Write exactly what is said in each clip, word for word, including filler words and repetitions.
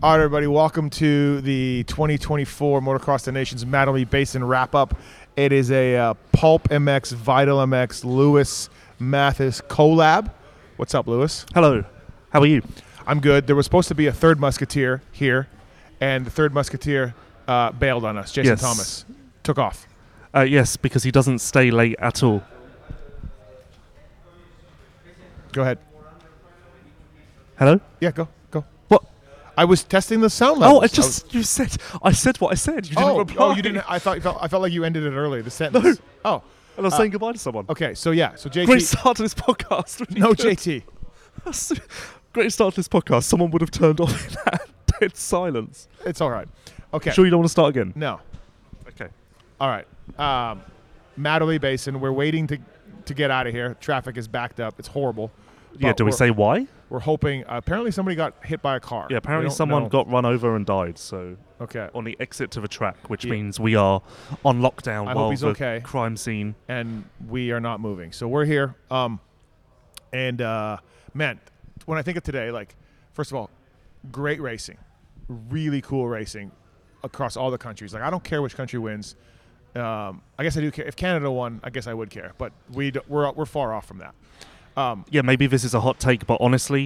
All right, everybody, welcome to the twenty twenty-four Motocross the Nations Mattamy Basin wrap-up. It is a uh, Pulp M X, Vital M X, Lewis Mathis collab. What's up, Lewis? Hello. How are you? I'm good. There was supposed to be a third Musketeer here, and the third Musketeer uh, bailed on us. Jason Yes. Thomas took off. Uh, yes, because he doesn't stay late at all. Go ahead. Hello? Yeah, go, go. What? I was testing the sound levels. Oh, I just, you said, I said what I said. You didn't oh, reply. oh, you didn't. I thought you felt, I felt like you ended it early. The sentence. No. Oh, And I was uh, saying goodbye to someone. okay. So yeah. So J T. Great start to this podcast. Really No good. J T. Great start to this podcast. Someone would have turned off in that dead silence. It's all right. Okay. Sure you don't want to start again? No. Okay. All right. Um, Mattamy Basin. We're waiting to to get out of here. Traffic is backed up. It's horrible. Yeah, But do we we're- say why? We're hoping. Uh, apparently, somebody got hit by a car. Yeah, We apparently don't someone know. got run over and died, so Okay. on the exit to the track, which Yeah. means we are on lockdown I hope while he's the okay. crime scene. And we are not moving. So we're here. Um, and uh, man, when I think of today, like, first of all, great racing, really cool racing across all the countries. Like, I don't care which country wins. Um, I guess I do care. If Canada won, I guess I would care. But we d- we're we're far off from that. Um, Yeah, maybe this is a hot take, but honestly,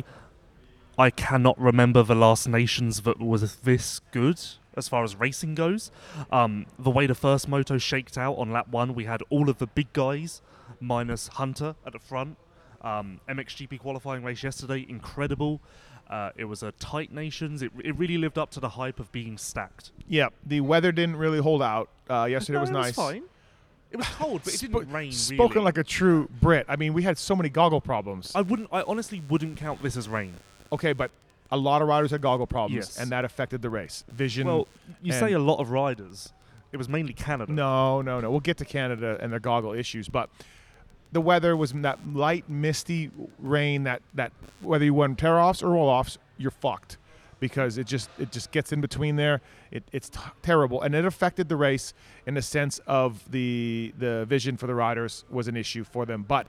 I cannot remember the last Nations that was this good as far as racing goes. Um, the way the first moto shaked out on lap one, we had all of the big guys minus Hunter at the front. Um, M X G P qualifying race yesterday, incredible. Uh, it was a tight Nations. It, it really lived up to the hype of being stacked. yeah, the weather didn't really hold out. Uh, yesterday No, was it nice. was fine. It was cold, but it Spo- didn't rain. Spoken really. like a true Brit. I mean, we had so many goggle problems. I wouldn't. I honestly wouldn't count this as rain. Okay, but a lot of riders had goggle problems, Yes. and that affected the race. Vision. Well, you and- say a lot of riders. It was mainly Canada. No, no, no. We'll get to Canada and their goggle issues, but the weather was that light, misty rain. That that whether you won tear-offs or roll-offs, you're fucked because it just it just gets in between there. It, it's t- terrible, and it affected the race in the sense of the the vision for the riders was an issue for them. But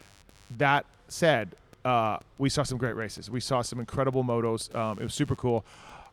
that said, uh, we saw some great races. We saw some incredible motos. Um, it was super cool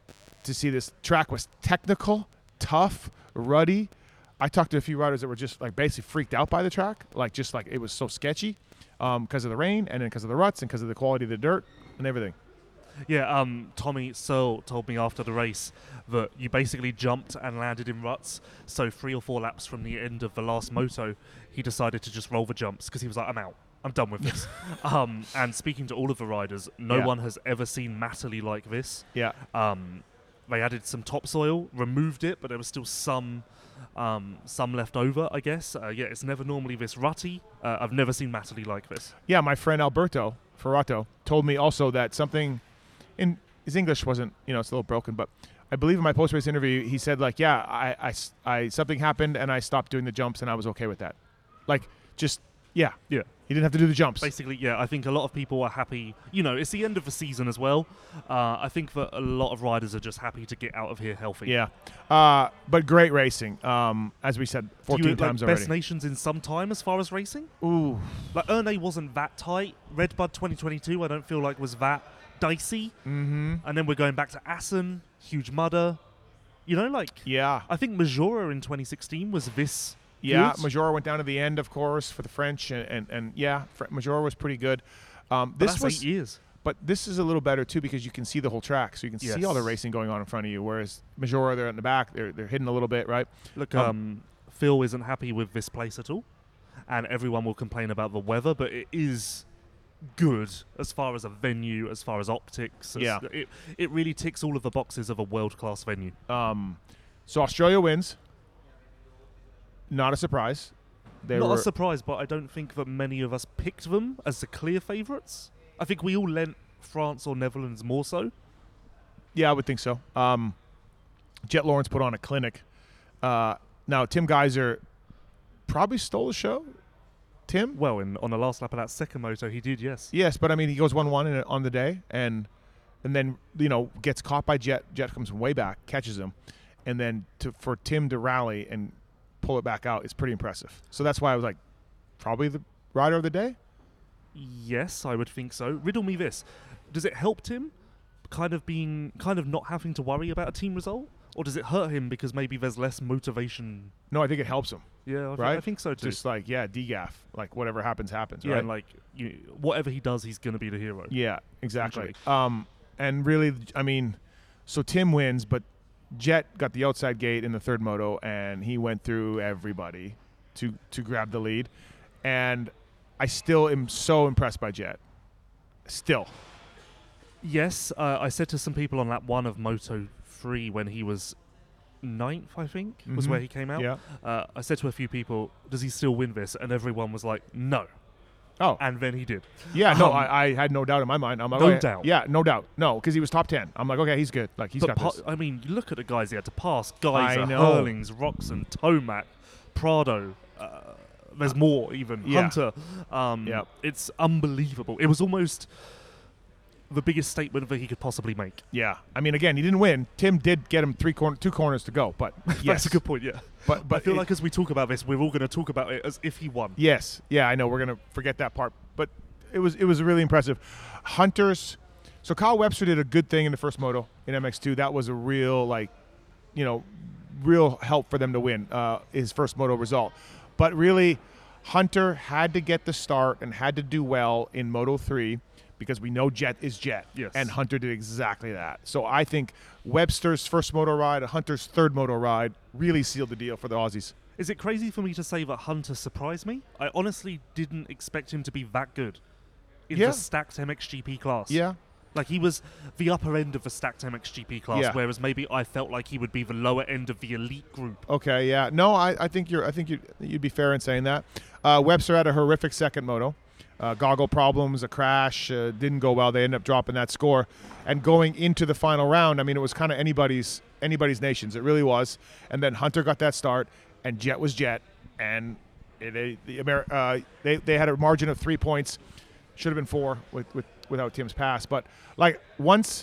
to see. This track was technical, tough, ruddy. I talked to a few riders that were just like basically freaked out by the track, like just like it was so sketchy because of the rain and then because of the ruts and because of the quality of the dirt and everything. Yeah, um, Tommy Searle told me after the race that you basically jumped and landed in ruts. So three or four laps from the end of the last moto, he decided to just roll the jumps because he was like, I'm out. I'm done with this. um, and speaking to all of the riders, no Yeah. one has ever seen Matterly like this. Yeah, Um, they added some topsoil, removed it, but there was still some um, some left over, I guess. Uh, yeah, it's never normally this rutty. Uh, I've never seen Matterly like this. yeah. My friend Alberto Ferrato told me also that something in his English wasn't, you know, it's a little broken, but I believe in my post-race interview he said like, yeah, I, I, I something happened and I stopped doing the jumps and I was okay with that. Like, just yeah, Yeah. he didn't have to do the jumps. Basically, yeah, I think a lot of people are happy. You know, it's the end of the season as well. Uh, I think that a lot of riders are just happy to get out of here healthy. Yeah, uh, but great racing. Um, as we said, Do fourteen you, like, times already. Best Nations in some time as far as racing? Ooh, Like, Erne wasn't that tight. Redbud twenty twenty-two, I don't feel like was that dicey. mm-hmm. And then we're going back to Assen, huge mudder. You know, like, Yeah, I think Majora in twenty sixteen was this yeah. good. Majora went down to the end, of course, for the French, and and, and yeah, Fr- Majora was pretty good. Um, But this that's was, eight years. but this is a little better too because you can see the whole track, so you can see all the Yes. racing going on in front of you. Whereas Majora, they're in the back, they're they're hidden a little bit, right? Look, Um, um, Phil isn't happy with this place at all, and everyone will complain about the weather, but it is good as far as a venue, as far as optics. as- Yeah. It, it really ticks all of the boxes of a world-class venue. Um, so Australia wins. Not a surprise. They Not were, a surprise, but I don't think that many of us picked them as the clear favourites. I think we all lent France or Netherlands more so. Yeah, I would think so. Um, Jet Lawrence put on a clinic. Uh, now, Tim Geiser probably stole the show. Tim? Well, in, on the last lap of that second moto, he did, yes. Yes, but I mean, he goes one one in- on the day and and then, you know, gets caught by Jet. Jet comes from way back, catches him. And then to, for Tim to rally and pull it back out is pretty impressive. So that's why I was like, probably the rider of the day? Yes, I would think so. Riddle me this. Does it help Tim? kind of being, kind of not having to worry about a team result? Or does it hurt him because maybe there's less motivation? No, I think it helps him. Yeah, I, right? th- I think so too. Just like, yeah, D G A F. Like, whatever happens, happens, yeah, right? and like, you, whatever he does, he's going to be the hero. Yeah, exactly. Um, and really, I mean, so Tim wins, but Jet got the outside gate in the third moto, and he went through everybody to to grab the lead. And I still am so impressed by Jet. Still. Yes, uh, I said to some people on lap one of Moto three when he was ninth, I think, was Mhm. where he came out. Yeah. Uh, I said to a few people, does he still win this? And everyone was like, no. Oh. And then he did. Yeah, no, Um, I, I had no doubt in my mind. I'm like, No okay, doubt. Yeah, no doubt. No, because he was top ten. I'm like, okay, he's good. Like, he's but got pa- this. I mean, you look at the guys he had to pass. Geyser, I know. Hurlings, Roxon, Tomac, Prado. Uh, there's more even. Yeah. Hunter. Um, Yep. It's unbelievable. It was almost the biggest statement that he could possibly make. Yeah. I mean, again, he didn't win. Tim did get him three corner, two corners to go, but yes. That's a good point, yeah. But, but I feel it- like as we talk about this, we're all going to talk about it as if he won. Yes, yeah, I know. We're gonna forget that part, but it was it was really impressive. Hunters. So Kyle Webster did a good thing in the first moto in M X two. That was a real like, you know, real help for them to win uh, his first moto result. But really, Hunter had to get the start and had to do well in Moto three because we know Jet is Jet. Yes. And Hunter did exactly that. So I think Webster's first moto ride, Hunter's third moto ride, really sealed the deal for the Aussies. Is it crazy for me to say that Hunter surprised me? I honestly didn't expect him to be that good in Yeah. the stacked M X G P class. Yeah. Like, he was the upper end of the stacked M X G P class, Yeah. whereas maybe I felt like he would be the lower end of the elite group. Okay, yeah. No, I, I think you're I think you'd, you'd be fair in saying that. Uh, Webster had a horrific second moto. Uh, goggle problems, a crash, uh, didn't go well. They ended up dropping that score. And going into the final round, I mean, it was kind of anybody's anybody's nations. It really was. And then Hunter got that start, and Jet was Jet. And it, they, the Amer- uh, they, they had a margin of three points. Should have been four with, with without Tim's pass. But, like, once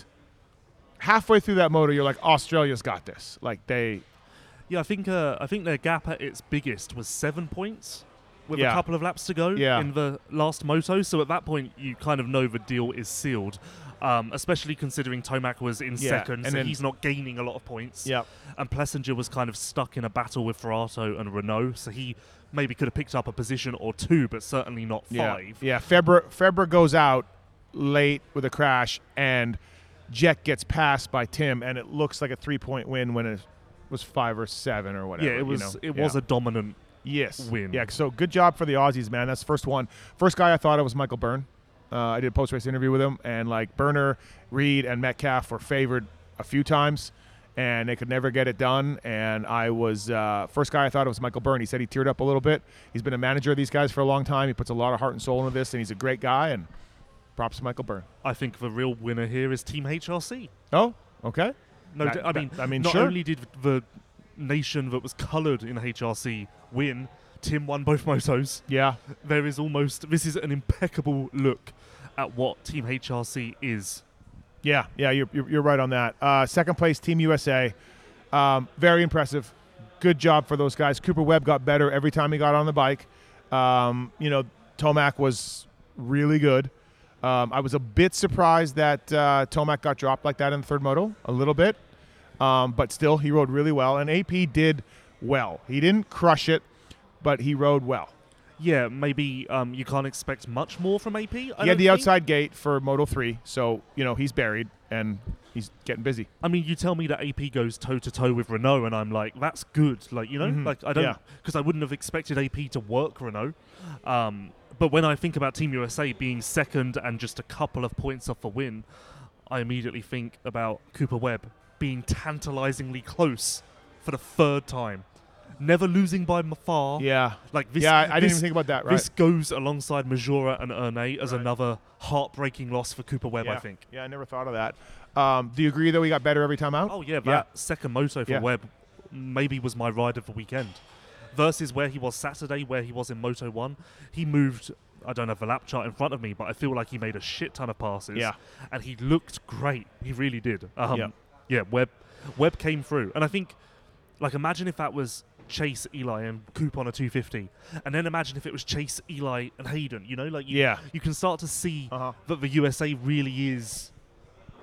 halfway through that moto, you're like, Australia's got this. Like, they... Yeah, I think uh, I think their gap at its biggest was seven points with Yeah. a couple of laps to go Yeah. in the last moto. So at that point, you kind of know the deal is sealed, um, especially considering Tomac was in Yeah, second, and so then- he's not gaining a lot of points. Yeah. And Plessinger was kind of stuck in a battle with Ferrato and Renault, so he maybe could have picked up a position or two, but certainly not Yeah, five. yeah. Febre Febre goes out late with a crash, and Jet gets passed by Tim, and it looks like a three-point win when it was five or seven or whatever. Yeah, it was You know? it Yeah. was a dominant. yes win. Yeah, so good job for the Aussies, man. That's the first one. First guy I thought of was Michael Byrne. Uh, I did a post-race interview with him, and like Burner, Reed, and Metcalf were favored a few times, and they could never get it done. And I was uh, first guy I thought of was Michael Byrne. He said he teared up a little bit. He's been a manager of these guys for a long time. He puts a lot of heart and soul into this, and he's a great guy. And props to Michael Byrne. I think the real winner here is Team H R C. Oh, okay. No, That- d- I that- mean, I mean, not sure. only did the nation that was coloured in H R C win, Tim won both motos. Yeah. There is almost this is an impeccable look at what Team H R C is. Yeah, yeah, you're, you're, you're right on that. Uh, second place, Team U S A. Um, very impressive. Good job for those guys. Cooper Webb got better every time he got on the bike. Um, you know, Tomac was really good. Um, I was a bit surprised that uh, Tomac got dropped like that in the third moto, a little bit. Um, but still, he rode really well. And A P did well. He didn't crush it, but he rode well. Yeah, maybe um, you can't expect much more from A P. I he don't had the think. outside gate for Moto three, so, you know, he's buried, and he's getting busy. I mean, you tell me that A P goes toe to toe with Renault, and I'm like, that's good. Like, you know, Mhm. like I don't, Yeah. because I wouldn't have expected A P to work Renault. Um, but when I think about Team U S A being second and just a couple of points off a win, I immediately think about Cooper Webb being tantalizingly close for the third time, never losing by m- far. Yeah. Like this. yeah, I, I didn't this- even think about that, right? This goes alongside Majora and Ernay as Right. another heartbreaking loss for Cooper Webb, yeah. I think. Yeah, I never thought of that. Um, do you agree, though, he got better every time out? Oh yeah, that Yeah. second moto for Yeah. Webb maybe was my ride of the weekend. Versus where he was Saturday, where he was in Moto one, he moved. I don't have the lap chart in front of me, but I feel like he made a shit ton of passes. Yeah. and he looked great. He really did. Um, Yeah. yeah, Webb, Webb came through, and I think, like, imagine if that was Chase, Eli, and Coop on a two fifty, and then imagine if it was Chase, Eli, and Hayden. You know, like, you, Yeah. you can start to see Uh-huh. that the U S A really is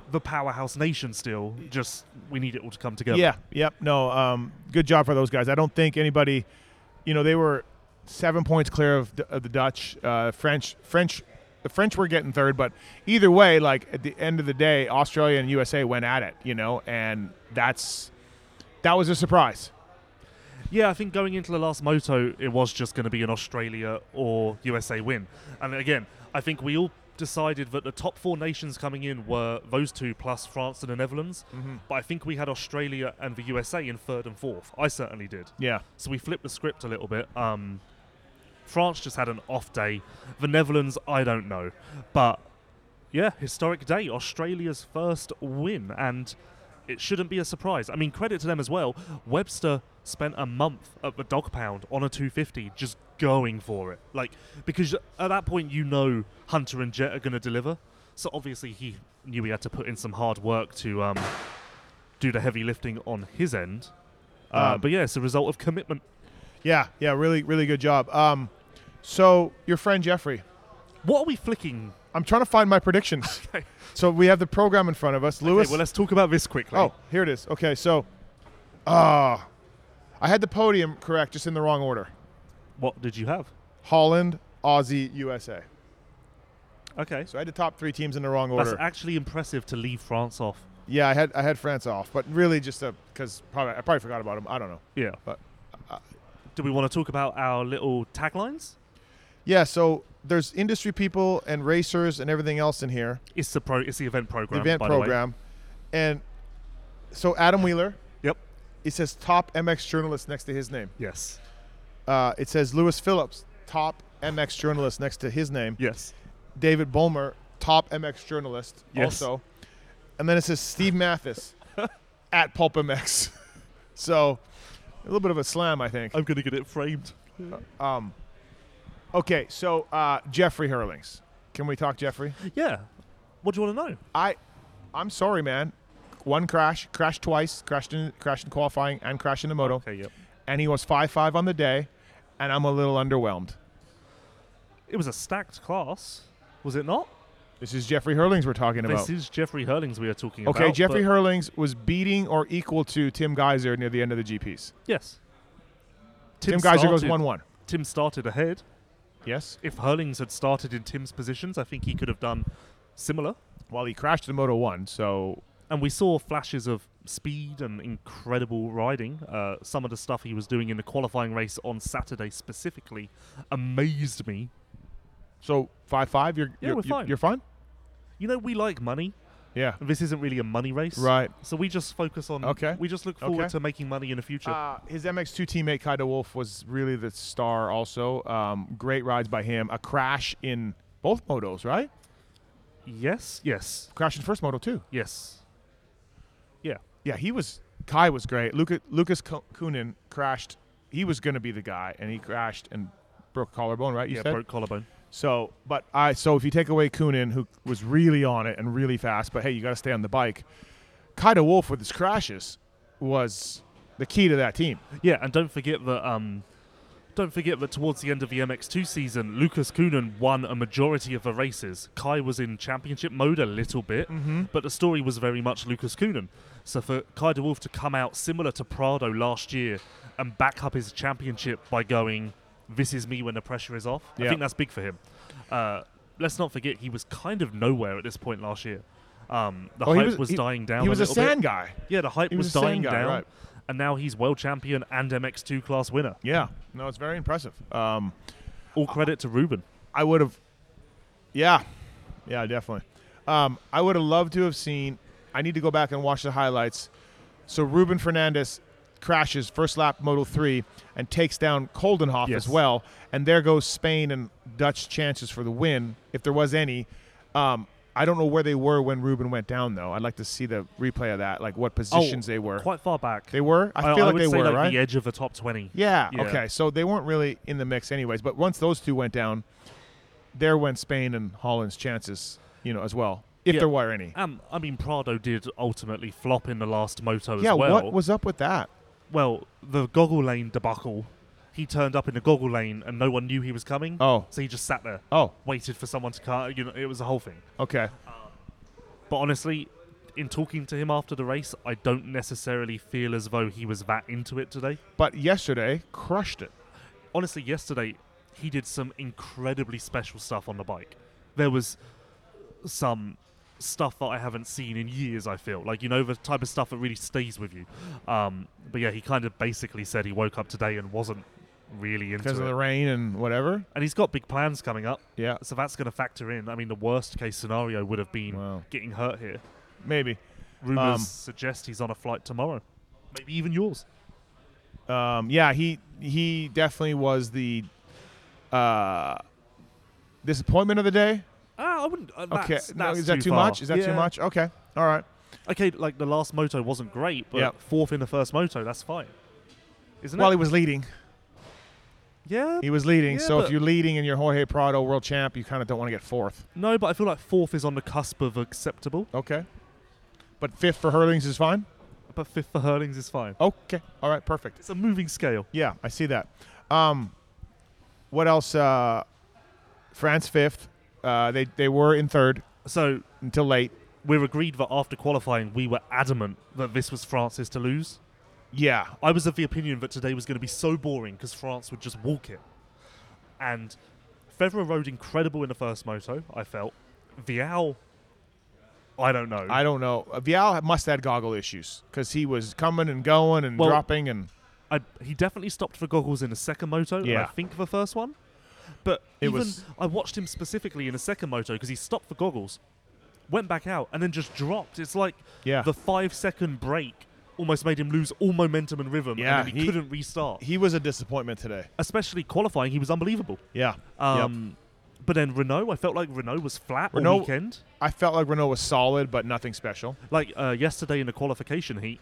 the powerhouse nation still. Just we need it all to come together. Yeah, yep. No, um, good job for those guys. I don't think anybody, you know, they were seven points clear of, of the Dutch. Uh, French, French, the French were getting third, but either way, like at the end of the day, Australia and U S A went at it, you know, and that's that was a surprise. Yeah, I think going into the last moto, it was just going to be an Australia or U S A win. And again, I think we all decided that the top four nations coming in were those two plus France and the Netherlands. Mm-hmm. But I think we had Australia and the U S A in third and fourth. I certainly did. Yeah. So we flipped the script a little bit. Um, France just had an off day. The Netherlands, I don't know. But yeah, historic day. Australia's first win. And it shouldn't be a surprise. I mean, credit to them as well. Webster spent a month at the dog pound on a two fifty just going for it. Like, because at that point you know Hunter and Jet are going to deliver. So obviously he knew he had to put in some hard work to um, do the heavy lifting on his end. Uh, Um, but yeah, it's a result of commitment. Yeah, yeah, really, really good job. Um, so your friend Jeffrey, What are we flicking? I'm trying to find my predictions. Okay. So we have the program in front of us. Lewis. Okay, well, let's talk about this quickly. Oh, here it is. Okay, so, ah, I had the podium correct, just in the wrong order. What did you have? Holland, Aussie, U S A. Okay. So I had the top three teams in the wrong That's order. actually impressive to leave France off. Yeah, I had I had France off, but really just because probably I probably forgot about them. I don't know. Yeah. But uh, Do we want to talk about our little taglines? yeah, so there's industry people and racers and everything else in here. It's the pro. It's the event The program. event by the way. program, and so Adam Wheeler. Yep. It says top M X journalist next to his name. Yes. Uh, it says Lewis Phillips, top M X journalist next to his name. Yes. David Bulmer, top M X journalist Yes. also. And then it says Steve Mathis at Pulp M X. So a little bit of a slam, I think. I'm gonna get it framed. Um, okay, so uh, Jeffrey Hurlings. Can we talk Jeffrey? Yeah. What do you want to know? I, I'm sorry, man. One crash, crashed twice, crashed in crashed in qualifying and crashed in the moto. Okay. Yep. And he was five five on the day, and I'm a little underwhelmed. It was a stacked class, was it not? This is Jeffrey Hurlings we're talking This about. is Jeffrey Hurlings we are talking Okay, about. Jeffrey but- Hurlings was beating or equal to Tim Geiser near the end of the G Ps. Yes. Tim, Geiser goes started- one one. Tim started ahead. Yes. If Hurlings had started in Tim's positions, I think he could have done similar. Well, he crashed in Moto one, so And we saw flashes of speed and incredible riding. Uh, some of the stuff he was doing in the qualifying race on Saturday specifically amazed me. so five five. You're Yeah, you're, we're you're- fine. You're fine. You know, we like money. Yeah. This isn't really a money race. Right. So we just focus on. Okay. We just look forward Okay. to making money in the future. Uh, his M X two teammate Kaida Wolf was really the star. Also, um, great rides by him. A crash in both motos, right? yes. Yes. Crash in first moto too. Yes. Yeah. Yeah, he was. Kai was great. Luca, Lucas Ko- Kunin crashed. He was going to be the guy, and he crashed and broke collarbone. Right? You yeah. said. Broke collarbone. So, but I so if you take away Kunin, who was really on it and really fast, but hey, you got to stay on the bike. Kaida Wolf with his crashes was the key to that team. Yeah, and don't forget that. Um, don't forget that towards the end of the M X two season, Lucas Kunin won a majority of the races. Kai was in championship mode a little bit, Mm-hmm. but the story was very much Lucas Kunin. So for Kai de Wolf to come out similar to Prado last year and back up his championship by going, "This is me when the pressure is off," Yeah. I think that's big for him. Uh, let's not forget he was kind of nowhere at this point last year. Um, the Oh, he hype was- was, he- dying down. He was a, little bit. sand guy. Yeah, the hype He was was, a sand dying guy, down, right. and now he's world champion and M X two class winner. Yeah, no, it's very impressive. Um, All credit to Ruben. I would have, yeah, yeah, definitely. Um, I would have loved to have seen. I need to go back and watch the highlights. So Ruben Fernandez crashes first lap Moto three and takes down Koldenhoff Yes. as well, and there goes Spain and Dutch chances for the win, if there was any. Um, I don't know where they were when Ruben went down, though. I'd like to see the replay of that, like what positions they were. Quite far back. They were. I feel like would they say were, like right? the edge of the top twenty. Yeah, Yeah. okay. So they weren't really in the mix anyways. But once those two went down, there went Spain and Holland's chances, you know, as well, if Yeah. there were any. Um, I mean, Prado did ultimately flop in the last moto Yeah, as well. what was up with that? well, the goggle lane debacle. He turned up in the goggle lane and no one knew he was coming. Oh, So he just sat there, oh, waited for someone to cut. You know, it was a whole thing. okay. But honestly, in talking to him after the race, I don't necessarily feel as though he was that into it today. But yesterday, crushed it. Honestly, yesterday, he did some incredibly special stuff on the bike. There was some stuff that I haven't seen in years, I feel. Like, you know, the type of stuff that really stays with you. Um, but yeah, he kind of basically said he woke up today and wasn't really into Because it. of the rain and whatever? And he's got big plans coming up. Yeah. So that's going to factor in. I mean, the worst case scenario would have been Wow. getting hurt here. Maybe. Rumours Um, suggest he's on a flight tomorrow. Maybe even yours. Um, yeah, he he definitely was the uh, disappointment of the day. Ah, I wouldn't. Uh, Okay. that's, No, that's is that too far. much? Is that too Yeah. much? Okay. All right. Okay, like the last moto wasn't great, but Yep. fourth in the first moto, that's fine. Isn't Well, it? he was leading. Yeah. He was leading. Yeah, so if but- you're leading and you're Jorge Prado world champ, you kind of don't want to get fourth. No, but I feel like fourth is on the cusp of acceptable. Okay. But fifth for Hurlings is fine? But fifth for Hurlings is fine. Okay. All right. Perfect. It's a moving scale. Yeah, I see that. Um, what else? Uh, France fifth. Uh, they, they were in third So until late. we're agreed that after qualifying, we were adamant that this was France's to lose. Yeah. I was of the opinion that today was going to be so boring because France would just walk it. And Federer rode incredible in the first moto, I felt. Vial, I don't know. I don't know. Uh, Vial must have had goggle issues because he was coming and going and Well, dropping and I, he definitely stopped for goggles in the second moto, and I Yeah. think the first one. But It even was- I watched him specifically in the second moto because he stopped for goggles, went back out, and then just dropped. It's like yeah. the five-second break almost made him lose all momentum and rhythm, Yeah, and then he, he- couldn't restart. he was a disappointment today. Especially qualifying, he was unbelievable. Yeah. Um, But then Renault, I felt like Renault was flat Renault- all weekend. I felt like Renault was solid, but nothing special. Like uh, yesterday in the qualification heat,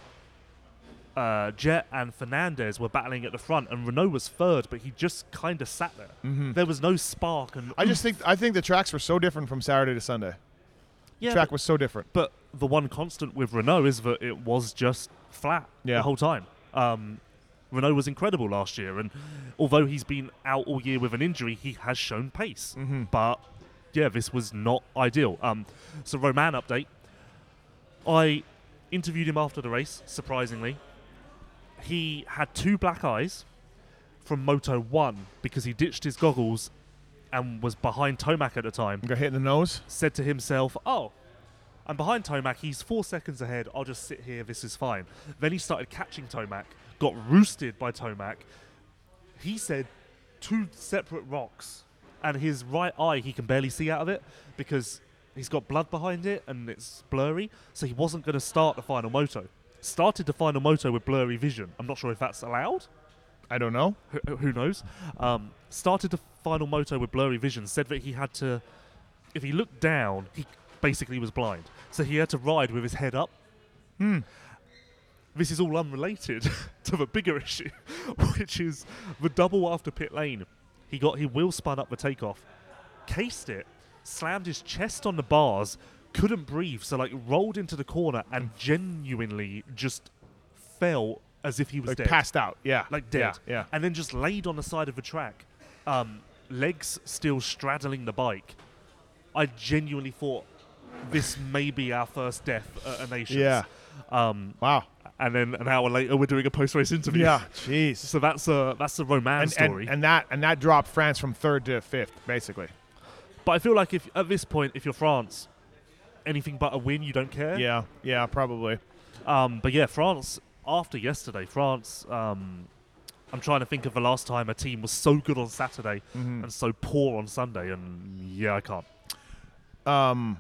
uh, Jet and Fernandez were battling at the front, and Renault was third, but he just kind of sat there. Mm-hmm. There was no spark. And I just think I think the tracks were so different from Saturday to Sunday. yeah, the track but, was so different. but the one constant with Renault is that it was just flat Yeah. the whole time. Um, Renault was incredible last year, and although he's been out all year with an injury, he has shown pace. Mm-hmm. But yeah, this was not ideal. Um, so Roman update. I interviewed him after the race, surprisingly. He had two black eyes from Moto one because he ditched his goggles and was behind Tomac at the time. Got hit in the nose. Said to himself, oh, I'm behind Tomac, he's four seconds ahead, I'll just sit here, this is fine. Then he started catching Tomac, got roosted by Tomac. He said two separate rocks, and his right eye, he can barely see out of it because he's got blood behind it and it's blurry, so he wasn't going to start the final moto. Started the final moto with blurry vision. I'm not sure if that's allowed. I don't know. Who, who knows? Um, started the final moto with blurry vision, said that he had to, if he looked down, he basically was blind. So he had to ride with his head up. Hmm. This is all unrelated to the bigger issue, which is the double after pit lane. He got he wheel spun up the takeoff, cased it, slammed his chest on the bars, couldn't breathe, so like rolled into the corner and genuinely just fell as if he was Like dead. passed out. Yeah. Like dead. Yeah. yeah. And then just laid on the side of the track, um, legs still straddling the bike. I genuinely thought this may be our first death at a Nations. Yeah. Um, Wow. and then an hour later, we're doing a post-race interview. Yeah. Jeez. So that's a that's a romance And, story. and, and that and that dropped France from third to fifth, basically. but I feel like if at this point, if you're France, anything but a win, you don't care. Yeah. Yeah. Probably. Um, but yeah, France. After yesterday, France. Um, I'm trying to think of the last time a team was so good on Saturday Mhm. and so poor on Sunday, and yeah, I can't. Um,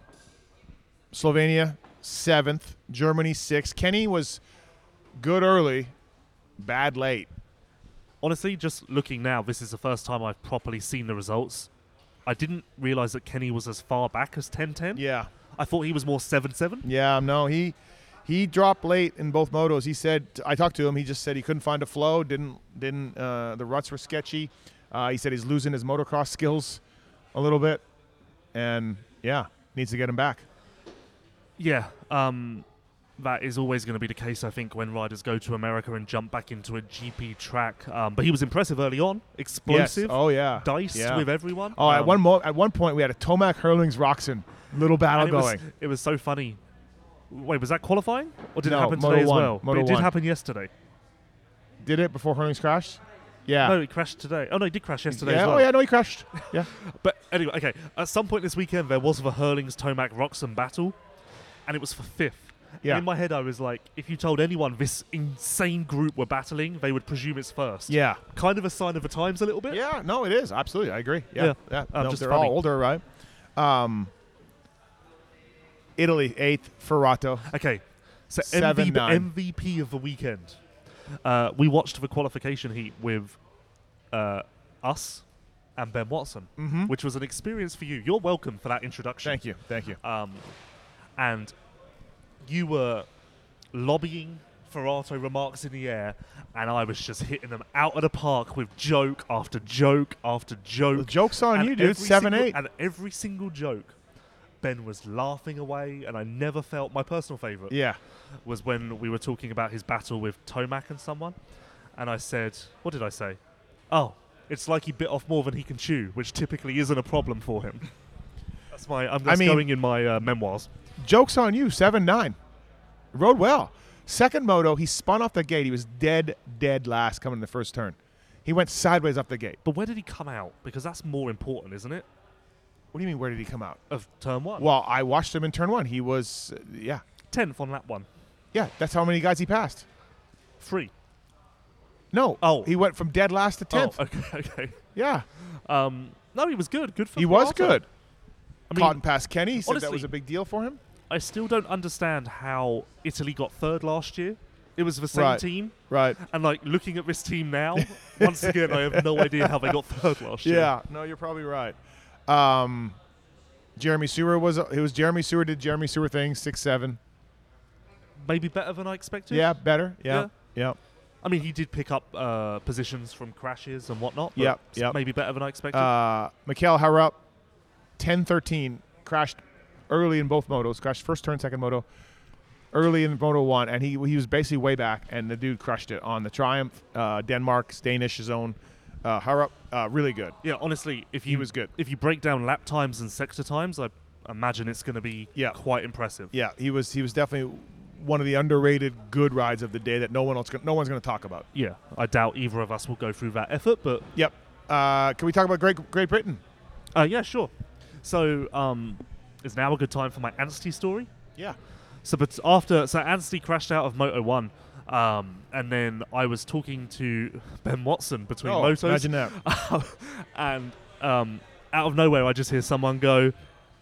Slovenia seventh, Germany sixth. Kenny was good early, bad late. Honestly, just looking now, this is the first time I've properly seen the results. I didn't realize that Kenny was as far back as ten ten. Yeah. I thought he was more seven seven. Yeah. No, he he dropped late in both motos. He said I talked to him. He just said he couldn't find a flow. Didn't didn't uh, the ruts were sketchy. Uh, he said he's losing his motocross skills a little bit, and yeah, needs to get him back. Yeah, um, that is always going to be the case, I think, when riders go to America and jump back into a G P track. Um, but he was impressive early on, explosive, Yes. Oh yeah. diced Yeah. with everyone. Oh, at Um, one mo- at one point we had a Tomac Hurlings Roxon little battle and it was, going. it was so funny. Wait, was that qualifying? Or did No, it happen Moto today as one, well? But Moto it did one. happen yesterday. Did it before Herlings crashed? Yeah. No, it crashed today. Oh, no, it did crash yesterday yeah. as well. Oh, yeah, no, he crashed. Yeah. But anyway, okay. At some point this weekend, there was the Hurlings Tomac Roxham battle, and it was for fifth. Yeah. And in my head, I was like, if you told anyone this insane group were battling, they would presume it's first. Yeah. Kind of a sign of the times a little bit. Yeah, no, it is. Absolutely. I agree. Yeah. Yeah. Yeah. Um, No, just they're funny. all older, right? Um, Italy, eighth, Ferrato. Okay. So Seven, M V P, nine. M V P of the weekend. Uh, we watched the qualification heat with uh, us and Ben Watson, Mm-hmm. which was an experience for you. You're welcome for that introduction. Thank you. Thank you. Um, and you were lobbying Ferrato remarks in the air, and I was just hitting them out of the park with joke after joke after joke. The joke's on And you, dude. every Seven, single- eight. And every single joke, Ben was laughing away, and I never felt my personal favourite Yeah. was when we were talking about his battle with Tomac and someone, and I said, what did I say? Oh, it's like he bit off more than he can chew, which typically isn't a problem for him. That's my. I'm that's mean- going in my uh, memoirs. Joke's on you. Seven, nine. Rode well. Second moto, he spun off the gate. He was dead, dead last coming in the first turn. He went sideways up the gate. But where did he come out? Because that's more important, isn't it? What do you mean, where did he come out? Of turn one. Well, I watched him in turn one. He was, uh, yeah. Tenth on lap one. Yeah, that's how many guys he passed. Three. No. Oh. He went from dead last to tenth. Oh, okay, okay. Yeah. Um, no, he was good. Good for He was Ferrato. good. I mean, Cotton past Kenny. He said that honestly- was a big deal for him. I still don't understand how Italy got third last year. It was the same Right. team. Right. And, like, looking at this team now, once again, I have no idea how they got third last year. Yeah. No, you're probably right. Um, Jeremy Sewer was, it was Jeremy Sewer did Jeremy Sewer things, six, seven. Maybe better than I expected. Yeah, better. Yeah. Yeah. I mean, he did pick up uh, positions from crashes and whatnot. But Yep, s- yep. maybe better than I expected. Uh, Mikhail Harup, ten thirteen, crashed early in both motos. Crashed first turn, second moto, early in Moto one, and he he was basically way back, and the dude crushed it on the Triumph. Uh, Denmark, Danish zone. Uh, Harup, uh, really good. yeah, honestly, if He you was good. if you break down lap times and sector times, I imagine it's going to be Yeah. quite impressive. Yeah, he was he was definitely one of the underrated good rides of the day that no one else no one's going to talk about. Yeah, I doubt either of us will go through that effort, but Yep. Uh, can we talk about Great Great Britain? uh, yeah, sure. So, um, is now a good time for my Anstey story? Yeah. So, but after so Anstey crashed out of Moto One, um, and then I was talking to Ben Watson between Oh, motos, imagine that. and um, out of nowhere, I just hear someone go,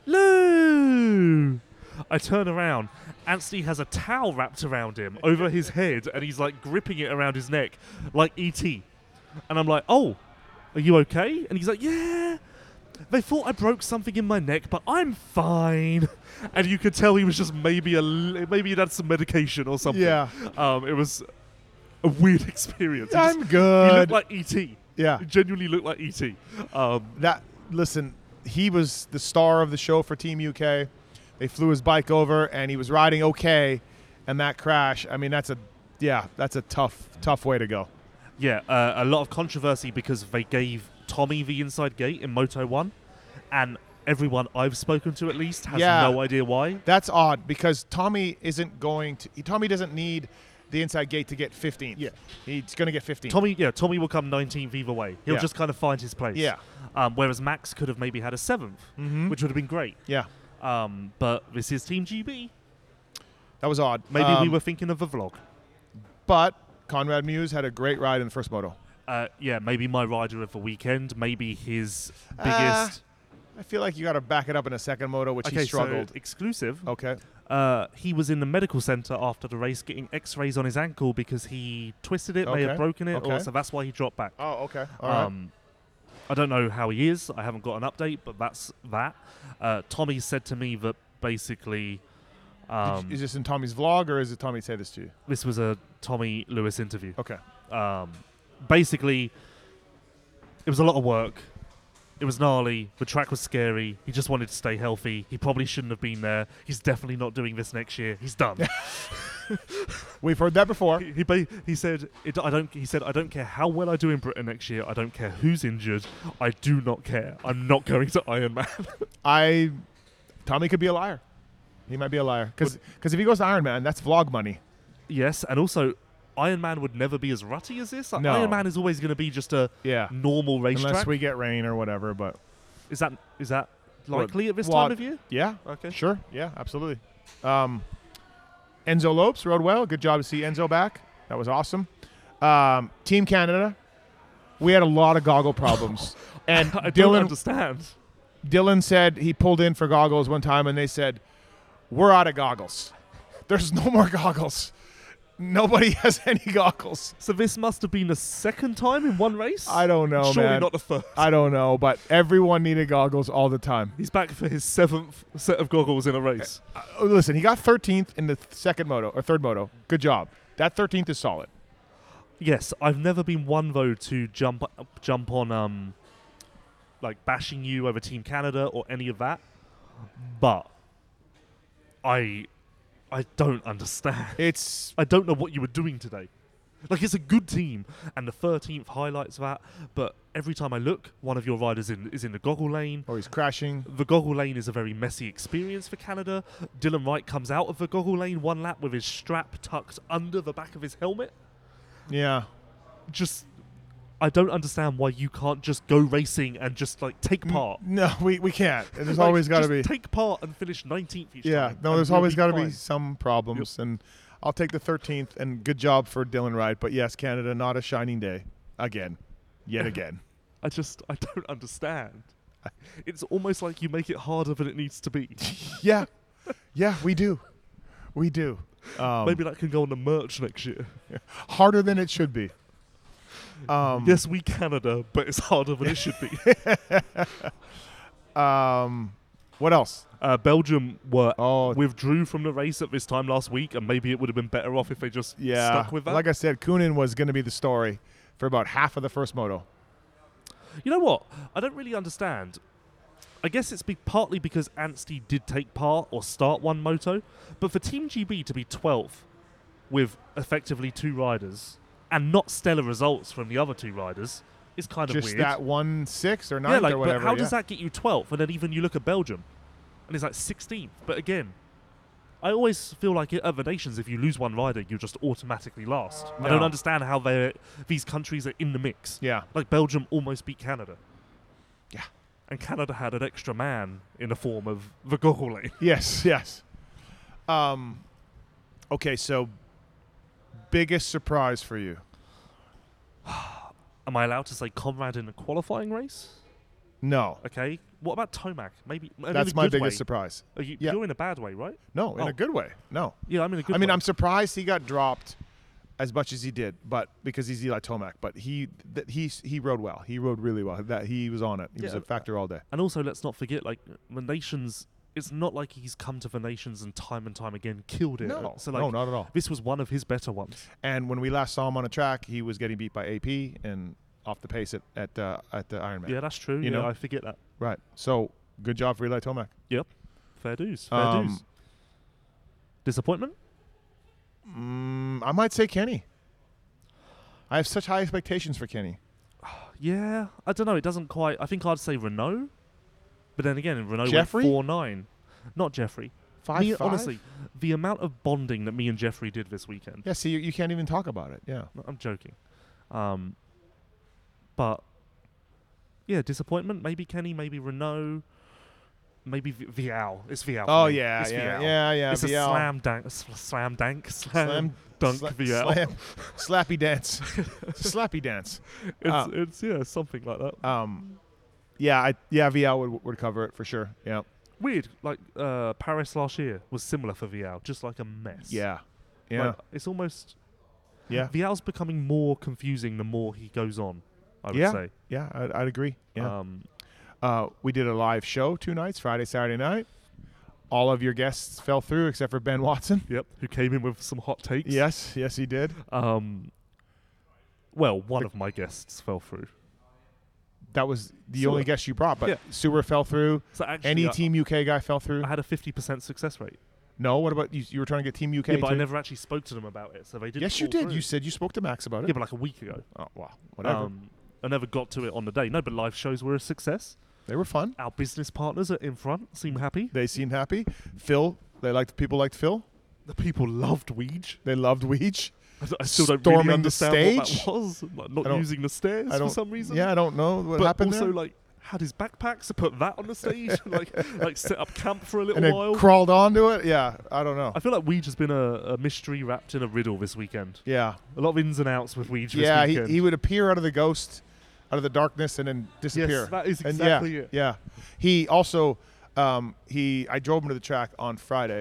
"Lou!" I turn around. Anstey has a towel wrapped around him over his head, and he's like gripping it around his neck, like E T. And I'm like, "Oh, are you okay?" And he's like, "Yeah. They thought I broke something in my neck, but I'm fine." And you could tell he was just maybe a li- maybe he'd had some medication or something. Yeah. Um, it was a weird experience. He, I'm just- he good. looked like E T. Yeah. He genuinely looked like E T. Um, That listen, he was the star of the show for Team U K. They flew his bike over, and he was riding okay, and that crash. I mean, that's a yeah, that's a tough tough way to go. yeah, uh, a lot of controversy because they gave Tommy the inside gate in Moto One, and everyone I've spoken to at least has Yeah. no idea why. That's odd because Tommy isn't going to. Tommy doesn't need the inside gate to get fifteen. Yeah. He's going to get fifteen. Tommy, yeah, Tommy will come nineteenth either way. He'll Yeah. just kind of find his place. Yeah. Um, whereas Max could have maybe had a seventh, Mhm. which would have been great. Yeah. Um, but this is Team G B. That was odd. Maybe we Um, were thinking of the vlog. But Conrad Muse had a great ride in the first moto. Uh, yeah, maybe my rider of the weekend. Maybe his Ah, biggest. I feel like you got to back it up in a second moto, which okay, he struggled. so exclusive. okay. Uh, he was in the medical center after the race getting X-rays on his ankle because he twisted it, may have Okay, broken it, or okay. so that's why he dropped back. Oh, okay. All right. Um, I don't know how he is. I haven't got an update, but that's that. Uh, Tommy said to me that basically, Did um, you- is this in Tommy's vlog, or is it Tommy say this to you? this was a Tommy Lewis interview. Okay. Um, basically, it was a lot of work. It was gnarly. The track was scary. He just wanted to stay healthy. He probably shouldn't have been there. He's definitely not doing this next year. He's done. We've heard that before. he, he, ba- he said, it, "I don't." He said, "I don't care how well I do in Britain next year. I don't care who's injured. I do not care. I'm not going to Ironman." I, Tommy could be a liar. He might be a liar. Because if he goes to Iron Man, that's vlog money. Yes, and also Iron Man would never be as rutty as this. Like, No. Iron Man is always going to be just a Yeah. normal racetrack. Unless we get rain or whatever. But Is that is that likely at this well, time of year? yeah. Okay. Sure. Yeah, absolutely. Um, Enzo Lopes rode well. Good job to see Enzo back. That was awesome. Um, Team Canada, we had a lot of goggle problems. And I don't Dylan, understand. Dylan said he pulled in for goggles one time, and they said, we're out of goggles. There's no more goggles. Nobody has any goggles. So this must have been the second time in one race? I don't know, Surely man. not the first. I don't know, but everyone needed goggles all the time. He's back for his seventh set of goggles in a race. Uh, listen, he got thirteenth in the th- second moto, or third moto. Good job. That thirteenth is solid. Yes, I've never been one though to jump jump on um like bashing you over Team Canada or any of that, but I I don't understand. It's I don't know what you were doing today. Like, it's a good team, and the thirteenth highlights that, but every time I look, one of your riders in, is in the goggle lane. or he's crashing. The goggle lane is a very messy experience for Canada. Dylan Wright comes out of the goggle lane one lap with his strap tucked under the back of his helmet. Yeah. Just, I don't understand why you can't just go racing and just, like, take part. No, we, we can't. There's Like, always got to just be. take part and finish nineteenth each Yeah, time. no, and there's we'll always got to be fine. some problems. And I'll take the thirteenth, and good job for Dylan Wright. But yes, Canada, not a shining day. Again. Yet again. I just, I don't understand. It's almost like you make it harder than it needs to be. Yeah. Yeah, we do. We do. Um, Maybe that can go on the merch next year. harder than it should be. Um, Yes, we Canada, but it's harder than it should be. Um, what else? Uh, Belgium were Oh, withdrew from the race at this time last week, and maybe it would have been better off if they just yeah. stuck with that. Like I said, Koonin was going to be the story for about half of the first moto. You know what? I don't really understand. I guess it's be partly because Anstey did take part or start one moto, but for Team G B to be twelfth with effectively two riders and not stellar results from the other two riders is kind of Just weird. that one sixth or ninth yeah, like, or whatever. but how yeah. does that get you twelfth? And then even you look at Belgium, and it's like sixteenth. But again, I always feel like at other nations, if you lose one rider, you're just automatically last. I don't No. understand how they these countries are in the mix. Yeah. Like Belgium almost beat Canada. Yeah. And Canada had an extra man in the form of the goggle lane. Yes, yes. Um, okay, so biggest surprise for you? Am I allowed to say Conrad in the qualifying race? No. Okay. What about Tomac? Maybe. and in That's a my good biggest way. surprise. Are you, Yeah. You're in a bad way, right? No, in Oh. a good way. No. Yeah, I'm in a good I mean, way. I'm surprised he got dropped as much as he did, but because he's Eli Tomac. But he th- he he rode well. He rode really well. That he was on it. He was Yeah. a factor all day. And also, let's not forget, like, the nations, it's not like he's come to the nations and time and time again killed it. No, So, like, no, not at all. this was one of his better ones. And when we last saw him on a track, he was getting beat by A P and off the pace at at uh, at the Ironman. Yeah, that's true. You yeah, know? I forget that. Right. So good job for Eli Tomac. Fair dues. Fair Um, dues. Disappointment? Mm, I might say Kenny. I have such high expectations for Kenny. Yeah, I don't know. It doesn't quite. I think I'd say Renault, but then again, Renault Jeffrey? went four nine. Not Jeffrey. Five, me, five? honestly, the amount of bonding that me and Jeffrey did this weekend. Yeah. See, you, you can't even talk about it. Yeah. No, I'm joking. Um, but yeah, disappointment. Maybe Kenny. Maybe Renault. Maybe v- Vial. It's Vial. for Oh me. yeah, it's yeah, Vial. yeah, yeah. It's Vial. a slam dunk. s- Slam dunk. Slam, Slam dunk. sla- Vial. slam- slappy dance, slappy dance. It's, Uh, it's yeah, something like that. Um, yeah, I, yeah, V L would would cover it for sure. Yeah, Weird. Like uh, Paris last year was similar for Vial, just like a mess. yeah, yeah, Like, it's almost yeah, Vial's becoming more confusing the more he goes on. I would Yeah. say. yeah. I'd, I'd agree. Yeah. Um, Uh, we did a live show two nights, Friday, Saturday night. All of your guests fell through except for Ben Watson. yep. Who came in with some hot takes? Yes, yes, he did. Um. Well, one The- of my guests fell through. That was the Sewer. only guest you brought, but Yeah. Sewer fell through. So actually, Any I, Team U K guy fell through. I had a fifty percent success rate. No, what about you? You were trying to get Team U K. Yeah, but I too? never actually spoke to them about it, so they didn't. Yes, you fall did. through. You said you spoke to Max about it. Yeah, but like a week ago. Oh wow, whatever. Um, I never got to it on the day. No, but live shows were a success. They were fun. Our business partners are in front seem happy. They seemed happy. Phil They liked people liked Phil. The people loved Weege. They loved Weege. I, I still don't Storming really the understand what stage? that was. Like, not I don't- using the stairs I for don't- some reason. Yeah, I don't know what but happened also there. like had his backpacks to put that on the stage, like like set up camp for a little And then while. crawled onto it. Yeah, I don't know. I feel like Weege has been a, a mystery wrapped in a riddle this weekend. Yeah, A lot of ins and outs with Weege yeah. this He weekend. he would appear out of the ghost, out of the darkness, and then disappear. Yes, that is And exactly yeah, it. Yeah. He also, um, he I drove him to the track on Friday,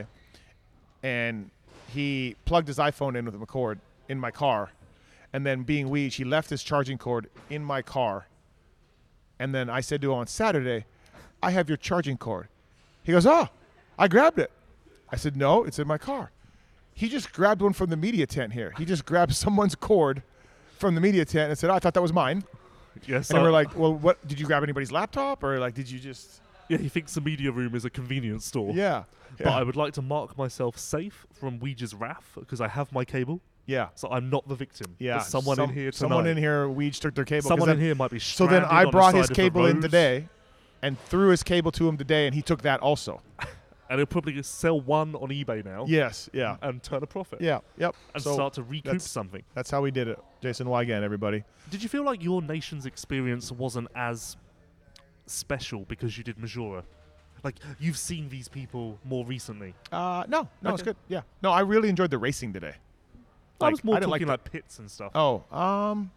and he plugged his iPhone in with a cord in my car, and then being Weege, he left his charging cord in my car, and then I said to him on Saturday, "I have your charging cord." He goes, "Oh, I grabbed it." I said, "No, it's in my car." He just grabbed one from the media tent here. He just grabbed someone's cord from the media tent and said, oh, "I thought that was mine." Yes, And I- we're like, "Well, what? Did you grab anybody's laptop, or like, did you just?" yeah, he thinks the media room is a convenience store. Yeah. But I would like to mark myself safe from Weege's wrath because I have my cable, Yeah. so I'm not the victim. Yeah. There's someone Some- in here tonight. Someone in here, Weege took their cable. 'cause Someone in then- here might be So then stranded I on the brought side his of the cable in road, today and threw his cable to him today, and he took that also. and he'll probably just sell one on eBay now. Yes. Yeah. And turn a profit. Yeah. Yep. And So start to recoup that's- something. that's how we did it. Jason Wygan, everybody. Did you feel like your nation's experience wasn't as special because you did Majora? Like, you've seen these people more recently. Uh, no, no, it's Okay. good. Yeah. No, I really enjoyed the racing today. I Like, was more I didn't talking like like, pits and stuff. Oh, um,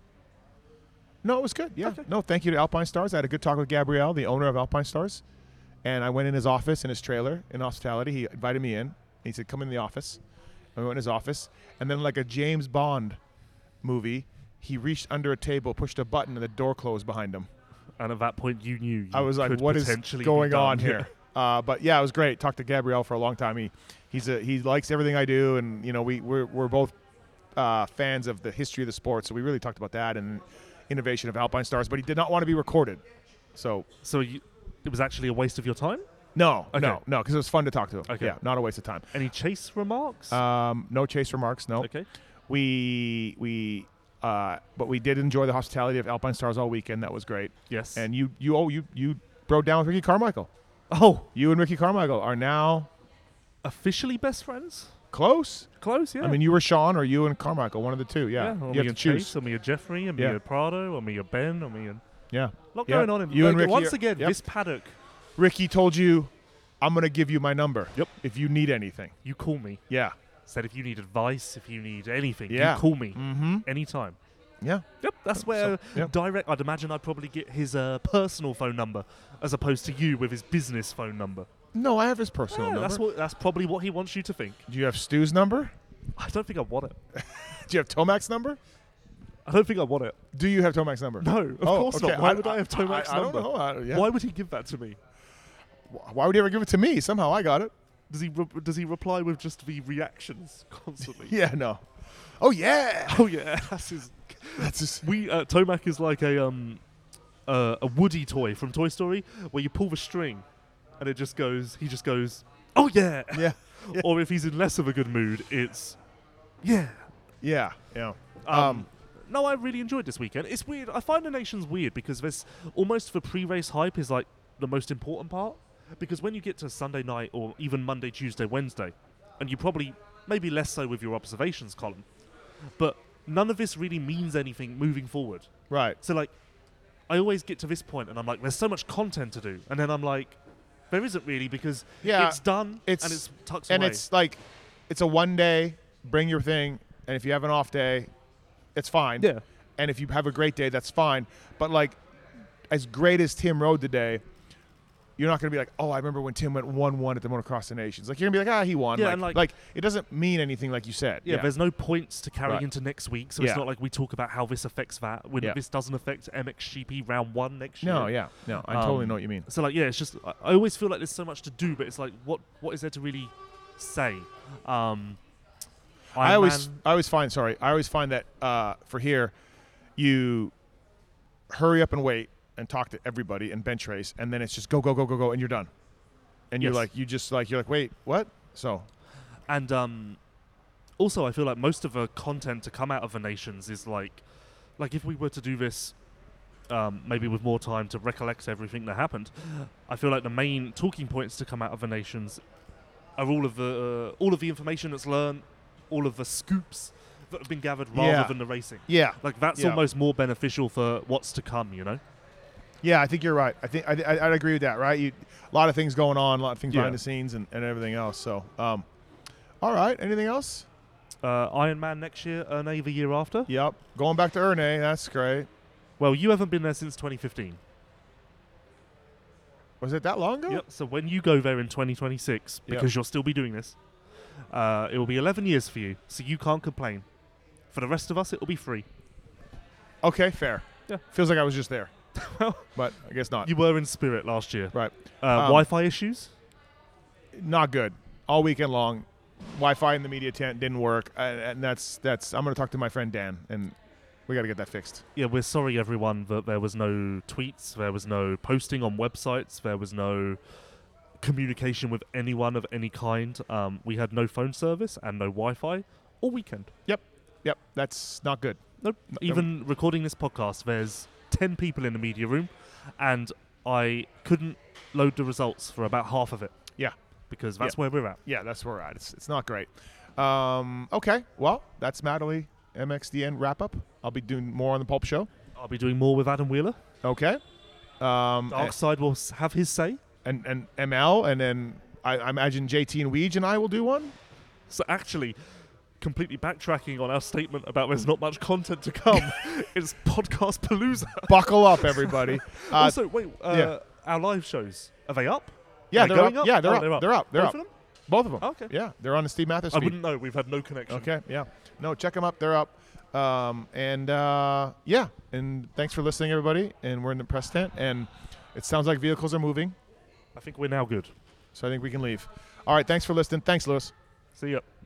no, it was good. Yeah. Okay. No, thank you to Alpine Stars. I had a good talk with Gabrielle, the owner of Alpine Stars, and I went in his office in his trailer in hospitality. He invited me in. He said, "Come in the office." I went in his office, and then like a James Bond movie, he reached under a table, pushed a button, and the door closed behind him. And at that point, you knew you I was like, could "What is potentially be going done on here?" here?" Uh, but yeah, it was great. Talked to Gabrielle for a long time. He he's a, he likes everything I do, and you know we we're, we're both uh, fans of the history of the sport, so we really talked about that and innovation of Alpine Stars. But he did not want to be recorded, so So you, it was actually a waste of your time? no, Okay. no, no, because it was fun to talk to him. Okay. Yeah, not a waste of time. Any chase remarks? Um, no chase remarks. No, okay. we we. Uh, but we did enjoy the hospitality of Alpine Stars all weekend. That was great. Yes. And you you oh you you broke down with Ricky Carmichael. oh, You and Ricky Carmichael are now officially best friends? close. Close, yeah. I mean, you were Sean or you and Carmichael, one of the two. Yeah, or you me have to and choose. Chase, or me and Jeffrey, or me Yeah. and Prado, or me and Ben, or me and... Yeah, A lot Yeah. going on. In, You and like, Ricky Once are- again, yep. this paddock, Ricky told you, "I'm going to give you my number. Yep. If you need anything." you call me. Yeah. Said if you need advice, if you need anything, Yeah. you call me Mm-hmm. anytime. Yeah. Yep, that's where So- yep. direct. I'd imagine I'd probably get his uh, personal phone number as opposed to you with his business phone number. No, I have his personal Yeah, number. that's what. That's probably what he wants you to think. Do you have Stu's number? I don't think I want it. Do you have Tomac's number? I don't think I want it. Do you have Tomac's number? No, of Oh, course okay. not. Why I- would I have Tomac's I, I number? don't know. I, yeah. Why would he give that to me? Why would he ever give it to me? Somehow I got it. Does he re- does he reply with just the reactions constantly? Yeah. No. Oh yeah. Oh yeah, that's his. That's just. We uh, Tomac is like a um uh, a Woody toy from Toy Story where you pull the string, and it just goes. He just goes. Oh yeah. Yeah. Yeah. Or if he's in less of a good mood, it's yeah. Yeah. Yeah. Um, Um, no, I really enjoyed this weekend. It's weird. I find the nations weird because there's almost the pre-race hype is like the most important part. Because when you get to Sunday night or even Monday, Tuesday, Wednesday, and you probably maybe less so with your observations column, but none of this really means anything moving forward. Right. So like, I always get to this point and I'm like, there's so much content to do, and then I'm like, there isn't really because Yeah, it's done it's- and it's tucked And away. it's like, it's a one day, bring your thing, and if you have an off day, it's fine. yeah. And if you have a great day, that's fine. But like, as great as Tim rode today, you're not going to be like, oh, I remember when Tim went one one at the Motocross of Nations. Like, you're going to be like, ah, he won. Yeah, like, and, like- like, it doesn't mean anything like you said. Yeah, there's no points to carry Right. into next week, so Yeah. it's not like we talk about how this affects that when Yeah. this doesn't affect M X G P round one next year. No, yeah. No, I totally Um, know what you mean. So like, yeah, it's just I I always feel like there's so much to do, but it's like, what what is there to really say? Um, I Iron always, Man- I always find, sorry, I always find that uh, for here, you hurry up and wait and talk to everybody and bench race, and then it's just go, go, go, go, go, and you're done. And you're Yes. like, you just like, you're like, wait, what? So, and um, also I feel like most of the content to come out of the nations is like, like if we were to do this. Um, maybe with more time to recollect everything that happened, I feel like the main talking points to come out of the nations are all of the uh, all of the information that's learned, all of the scoops that have been gathered, rather Yeah. than the racing. Yeah. Like that's Yeah. almost more beneficial for what's to come. You know. Yeah, I think you're right. I think I, I, I'd agree with that. Right, you, a lot of things going on, a lot of things Yeah. behind the scenes, and, and everything else. So, um, all right. Anything else? Uh, Iron Man next year, Erne the year after. Yep. Going back to Erne. That's great. Well, you haven't been there since twenty fifteen. Was it that long ago? Yep. So when you go there in twenty twenty-six, Yep. because you'll still be doing this, uh, it will be eleven years for you. So you can't complain. For the rest of us, it will be free. Okay, fair. Yeah. Feels like I was just there, Well, but I guess not. you were in spirit last year. right. Uh, Um, Wi-Fi issues. Not good. All weekend long, Wi-Fi in the media tent didn't work, and, and that's that's. I'm going to talk to my friend Dan, and we got to get that fixed. Yeah, we're sorry, everyone, that there was no tweets, there was no posting on websites, there was no communication with anyone of any kind. Um, we had no phone service and no Wi-Fi all weekend. Yep, that's not good. Nope. No- Even recording this podcast, there's ten people in the media room, and I couldn't load the results for about half of it. Yeah. Because that's Yeah. where we're at. Yeah, that's where we're at. It's it's not great. Um, okay, well, that's Mattily M X D N wrap up. I'll be doing more on the Pulp Show. I'll be doing more with Adam Wheeler. Okay. Um, Darkside will s- have his say. and and M L, and then I, I imagine J T and Weege and I will do one. So actually, completely backtracking on our statement about there's not much content to come, it's Podcast Palooza. Buckle up, everybody. Uh, also, wait, uh, yeah. our live shows, are they up? yeah, Are they they're going up. up? Yeah, they're, Oh, up. they're up. They're up. They're Both up. of them? Both of them. Okay. Yeah, they're on the Steve Mathis I feed. wouldn't know. We've had no connection. Okay, yeah. No, check them up. They're up. Um, and uh, yeah, and thanks for listening, everybody. And we're in the press tent, and it sounds like vehicles are moving, I think we're now good. so I think we can leave. All right, thanks for listening. Thanks, Lewis. See ya.